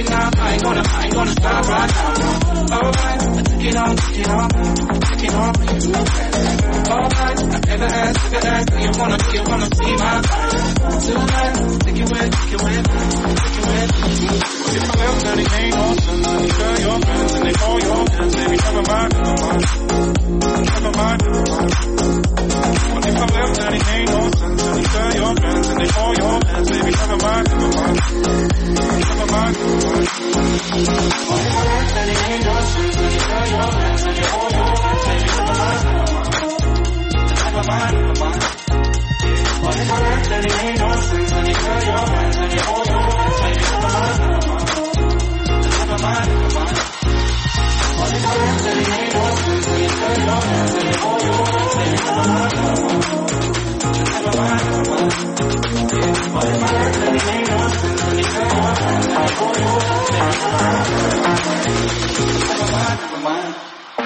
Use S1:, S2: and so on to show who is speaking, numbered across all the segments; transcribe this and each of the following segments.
S1: it now, I ain't gonna stop right now. Alright, I took it on for you. Alright, I never asked, do you wanna see my life? Tonight, take it with. If I left, then it ain't no sense. And you tell your friends, and they call your hands, baby, never mind. What if I left, then it ain't no sense. And you tell your friends, and they call your hands, baby, never mind. What if I left, then it ain't no sense. And you tell your friends, and they call your hands, baby, never mind. What if I left, then it ain't no sense. And you tell your friends, and they call your hands, baby, never mind. What if I left, then it ain't no sense. And you tell your friends, and they call your hands, baby, never mind. What if I left, then it ain't no sense. And you tell your friends, and they call your hands, baby, never mind.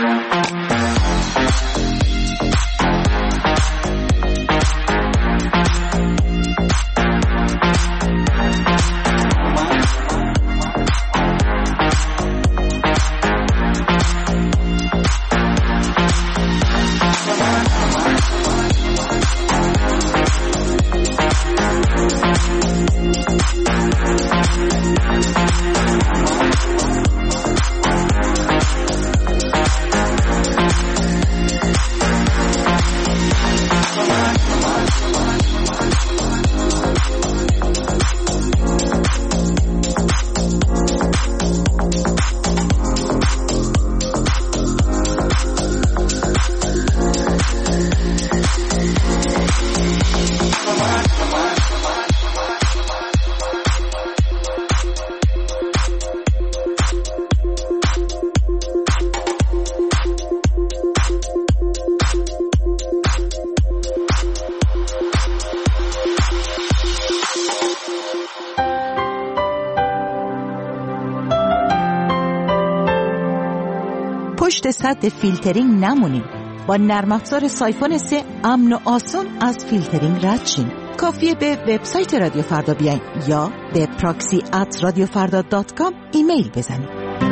S2: پشت سد فیلترینگ نمونید. با نرم افزار سایفون 3 امن و آسان از فیلترینگ رد شین. کافیه به وبسایت رادیو فردا بیاین یا به proxy@radiofarda.com ایمیل بزنید.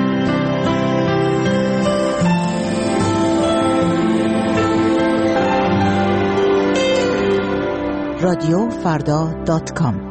S2: radiofarda.com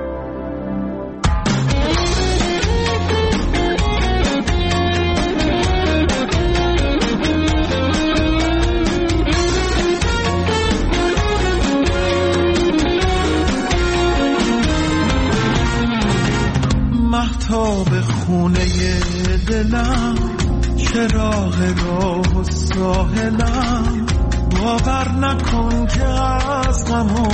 S3: مهتاب خونه دلم، چراغ راه و ساحلم، باور نکن که از غم و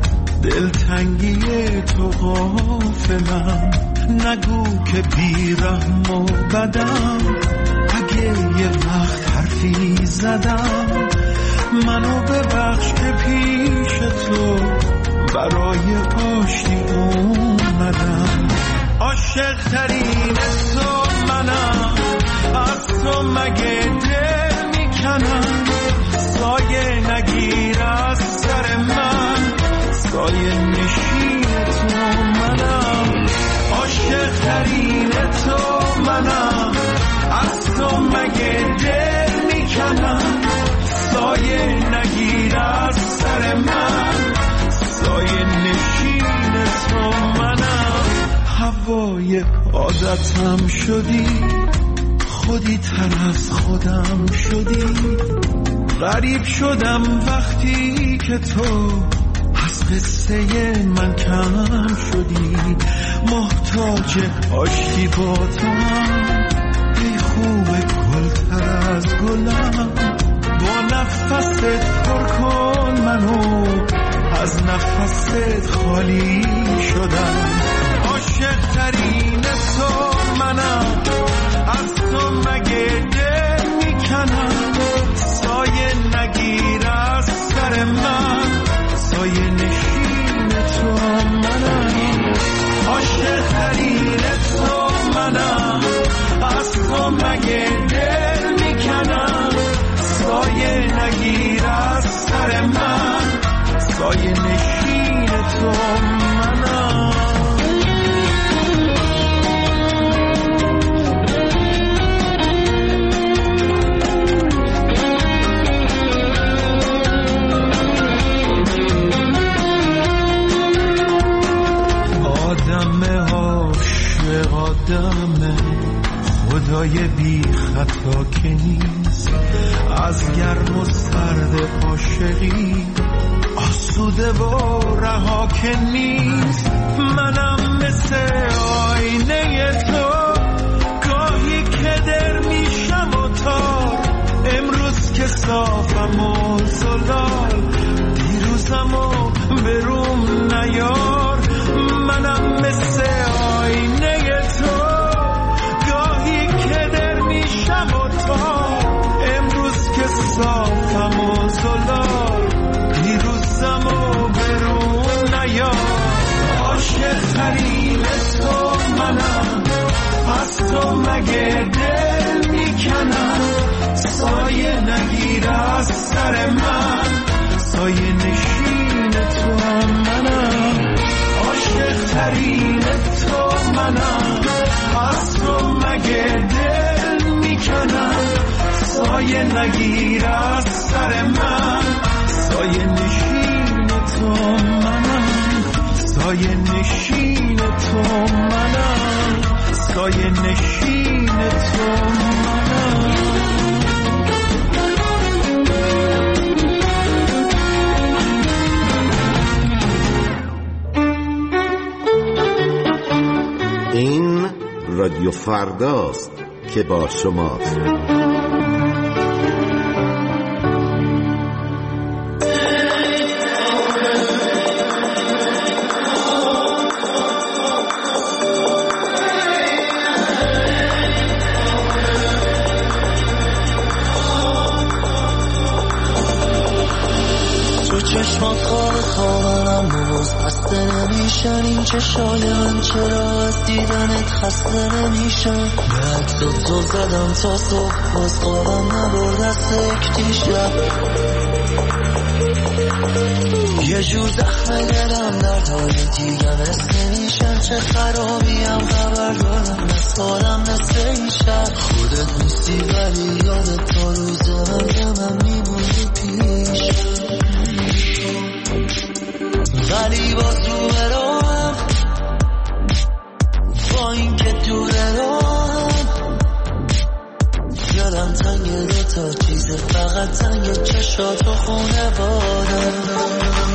S3: دلتنگی تو غافلم. نگو که بیرحم و بدم، اگه یه وقت حرفی زدم، منو ببخش که پیش تو برای آشتی اومدم. عاشق ترین تو منم، از تو مگه دل میکنم. سایه نگیر از سر من، سایه نشین تو منم. عاشق ترین تو منم، از تو مگه دل میکنم. سایه نگیر از سر من، سایه نشین تو منم. هوای عادتم شدی، خودی تر از خودم شدی. غریب شدم وقتی که تو از قصه من کم شدی. محتاج آشتی با تو هم، ای خوب گل تر از گلم. با نفست پر کن منو، از نفست خالی شدم. عاشق ترین تو منم، از تو مگه دل میکنم. سایه نگیر از سر من، سایه نشین تو منم. عاشق ترین تو منم، از تو مگه دل میکنم. سایه نگیر از سر من، سایه نشین تو منم. آدم عاشق آدمه، خدای بی خطا که نیست. از گرم و سرد عاشقی آسوده و رها که نیست. منم مثل آینه تو، گاهی که در میشم و تار. امروز که صافم و زلال، دیروزم و بروم نیار. منم مثل آینه تو، گاهی که در میشم و تار. امروز که صافم و زلال، دیروزم و بروم نیار. عاشق ترین تو منم، از تو مگه دل میکنم. سایه نگیر از سر من، سایه نشین تو منم. عاشق ترین تو منم، از تو مگه دل میکنم. سایه نگیر از سر من، سایه نشین تو منم. سایه نشین تو منم، سایه نشین تو منم.
S4: این رادیو فرداست که با شماست.
S5: چشمات خوابم باز بسته نمیشن. این چشای من چرا از دیدنت خسته نمیشن. به عکسات تو زدم تا صبح، باز خوابم نبرد از یک دیشب. یه جور زخم دلم دردهای دیگه مثل نمیشن. چه خرابیم خبر دارم، مثل آدم مثل این شب. خودت نیستی ولی یادت تا روز من میمونی پیشم. ولی باز رو برام، با این که دوره رام. یادم تنگ دوتا چیزه، فقط تنگ چشات و خونه بادم.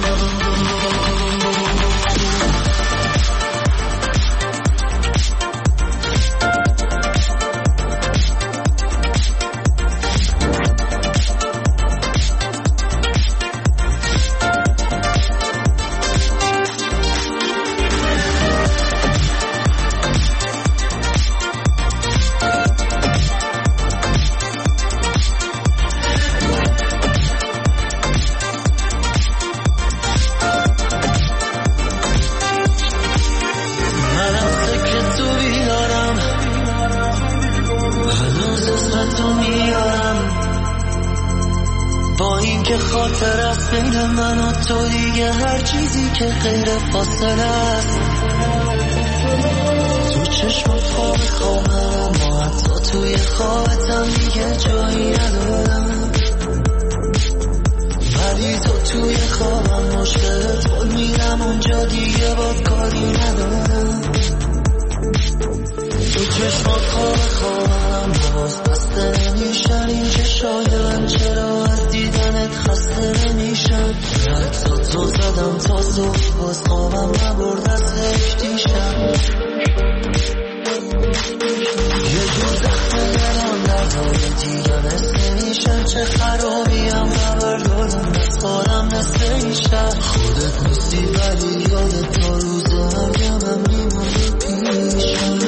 S5: خاطر است بین من و تو، دیگه هر چیزی که غیر فاصله است. تو چشمات خوابم، ما حتی توی خوابتم دیگه جایی ندارم. ولی تو توی خوابم مشکلت خود میرم اونجا، دیگه با کاری ندارم. تو چشمات خوابم باز بسته نمیشن. این چشای من چرا از دیدنت خسته نمیشن. عکسات تو زدم تا صبح، باز خوابم نبرد از یک دیشب. یه جور زخم دلم دردهای دیگه مثل نمیشن. چه خرابیم خبر دارم، مثل آدم مثل این شب. خودت نیستی ولی یادت تا روز مرگم میمونی پیشم.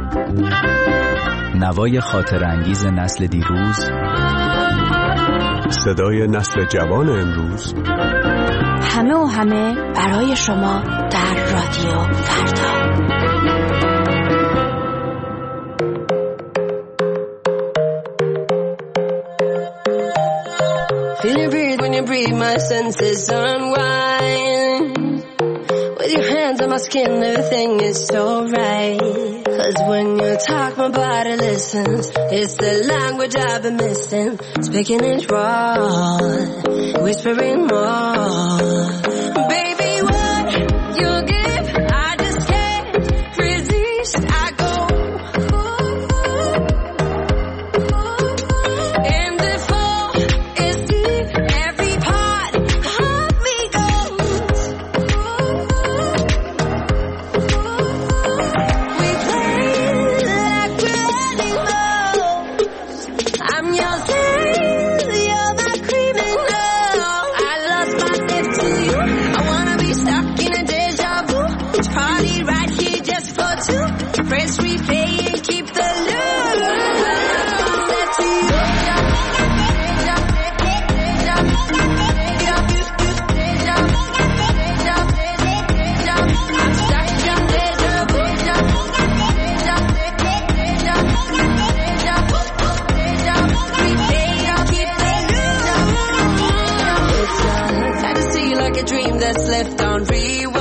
S6: نوای خاطر انگیز نسل دیروز صدای نسل جوان امروز،
S7: همه و همه برای شما در رادیو فردا.
S8: Feel you breathe when you breathe, my senses unwind. With your hands on my skin, everything is so right. Cause when you talk, my body listens. It's the language I've been missing. Speaking it raw, whispering more. Baby, what you give, I just can't resist. I go, and the fall is deep. Every part of me goes. We play like we're animals. I'm your slave, you're my criminal. I lost myself to you. I wanna be stuck in a deja vu. It's party right here just for two. Press replay and keep the loop. I lost myself to you. I'm stuck in deja vu. Replay and keep the loop. It's sad to see like a dream that's left on rewind.